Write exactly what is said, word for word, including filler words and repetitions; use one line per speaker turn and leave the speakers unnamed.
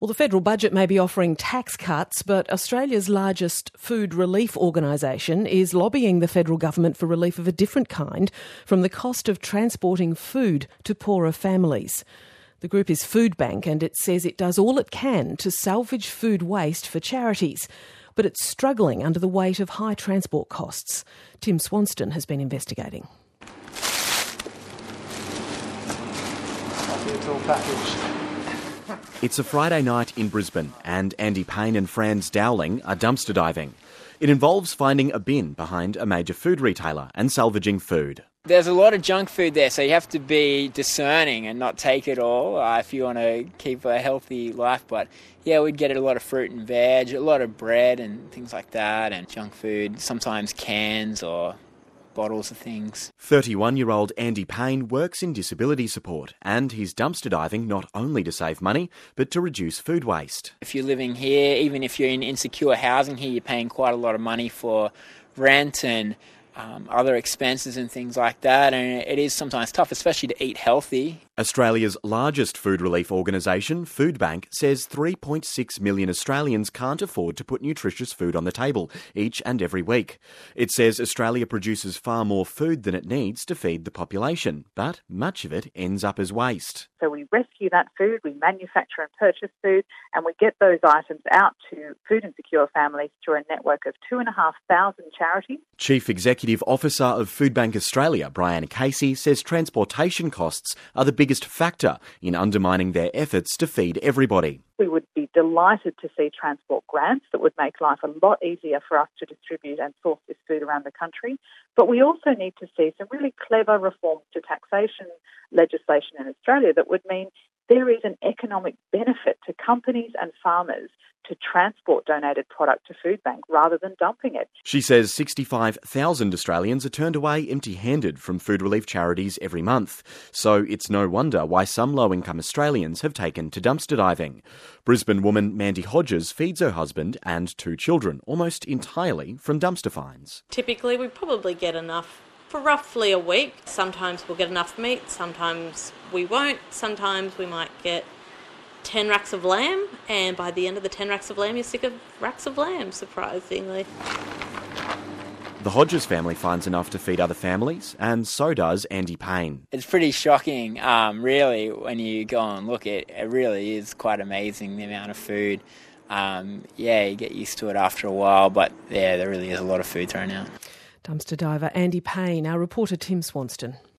Well, the federal budget may be offering tax cuts, but Australia's largest food relief organisation is lobbying the federal government for relief of a different kind from the cost of transporting food to poorer families. The group is Foodbank, and it says it does all it can to salvage food waste for charities, but it's struggling under the weight of high transport costs. Tim Swanston has been investigating.
It's all packaged.
It's a Friday night in Brisbane and Andy Payne and Franz Dowling are dumpster diving. It involves finding a bin behind a major food retailer and salvaging food.
There's a lot of junk food there, so you have to be discerning and not take it all uh, if you want to keep a healthy life. But yeah, we'd get a lot of fruit and veg, a lot of bread and things like that, and junk food, sometimes cans or bottles of things.
thirty-one-year-old Andy Payne works in disability support, and he's dumpster diving not only to save money, but to reduce food waste.
If you're living here, even if you're in insecure housing here, you're paying quite a lot of money for rent and um, other expenses and things like that, and it is sometimes tough, especially to eat healthy.
Australia's largest food relief organisation, Foodbank, says three point six million Australians can't afford to put nutritious food on the table each and every week. It says Australia produces far more food than it needs to feed the population, but much of it ends up as waste.
So we rescue that food, we manufacture and purchase food, and we get those items out to food insecure families through a network of two and a half thousand charities.
Chief Executive Officer of Foodbank Australia, Brian Casey, says transportation costs are the biggest factor in undermining their efforts to feed everybody.
We would be delighted to see transport grants that would make life a lot easier for us to distribute and source this food around the country. But we also need to see some really clever reforms to taxation legislation in Australia that would mean there is an economic benefit to companies and farmers to transport donated product to Foodbank rather than dumping it.
She says sixty-five thousand Australians are turned away empty-handed from food relief charities every month. So it's no wonder why some low-income Australians have taken to dumpster diving. Brisbane woman Mandy Hodges feeds her husband and two children almost entirely from dumpster finds.
Typically we probably get enough for roughly a week. Sometimes we'll get enough meat, sometimes we won't. Sometimes we might get ten racks of lamb, and by the end of the ten racks of lamb, you're sick of racks of lamb, surprisingly.
The Hodges family finds enough to feed other families, and so does Andy Payne.
It's pretty shocking, um, really, when you go and look. It, it really is quite amazing, the amount of food. Um, yeah, you get used to it after a while, but yeah, there really is a lot of food thrown out.
Dumpster diver Andy Payne, our reporter Tim Swanston.